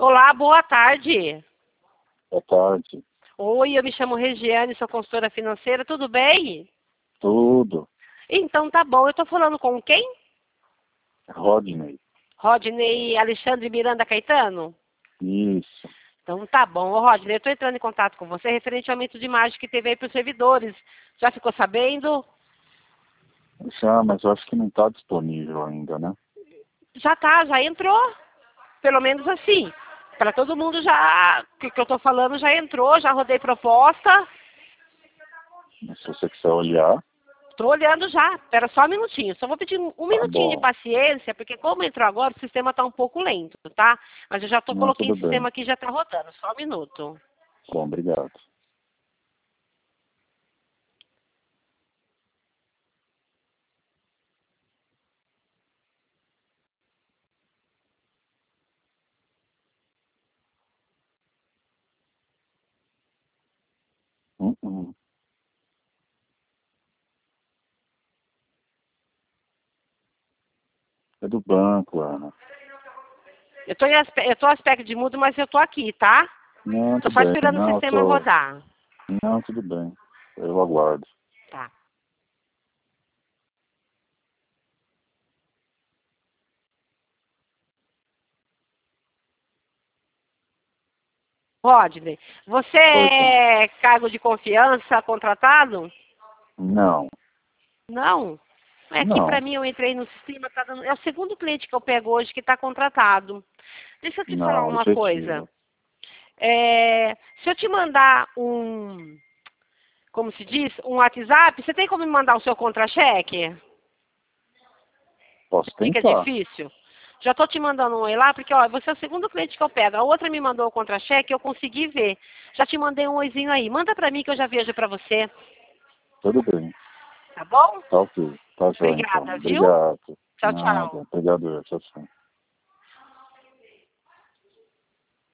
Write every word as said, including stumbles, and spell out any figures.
Olá, boa tarde. Boa tarde. Oi, eu me chamo Regiane, sou consultora financeira, tudo bem? Tudo. Então tá bom, eu tô falando com quem? Rodney. Rodney Alexandre Miranda Caetano? Isso. Então tá bom. Ô, Rodney, eu tô entrando em contato com você referente ao aumento de margem que teve aí para os servidores. Já ficou sabendo? Já, mas eu acho que não está disponível ainda, né? Já tá, já entrou. Pelo menos assim. Para todo mundo já, o que, que eu tô falando já entrou, já rodei proposta. Mas se você quiser olhar, Estou olhando já. Espera só um minutinho. Só vou pedir um um tá minutinho de bom. paciência, porque como entrou agora, o sistema está um pouco lento, tá? Mas eu já tô, Não, coloquei tudo o bem. sistema aqui e já está rodando. Só um minuto. Bom, obrigado. Hum, hum. É do banco, Ana. Eu estou em aspe... eu tô aspecto de mudo, mas eu tô aqui, tá? Não, Tô tudo só bem. esperando o Não, eu sistema tô... rodar. Não, tudo bem. Eu aguardo. Tá. Rodney, você Oi, Tom. é cargo de confiança contratado? Não. Não. É que para Não. mim eu entrei no sistema, tá dando... é o segundo cliente que eu pego hoje que está contratado. Deixa eu te falar Não, uma coisa. efetivo. É, se eu te mandar um, como se diz, um WhatsApp, você tem como me mandar o seu contra-cheque? Posso Fica tentar. difícil? Já estou te mandando um oi lá, porque ó, você é o segundo cliente que eu pego. A outra me mandou o contra-cheque, eu consegui ver. Já te mandei um oizinho aí. Manda para mim que eu já vejo para você. Tudo bem. Tá bom? Tá ok. Tá joia, então. Obrigada, viu? Obrigado. Tchau, Nada. tchau. Obrigado. Tchau, tchau.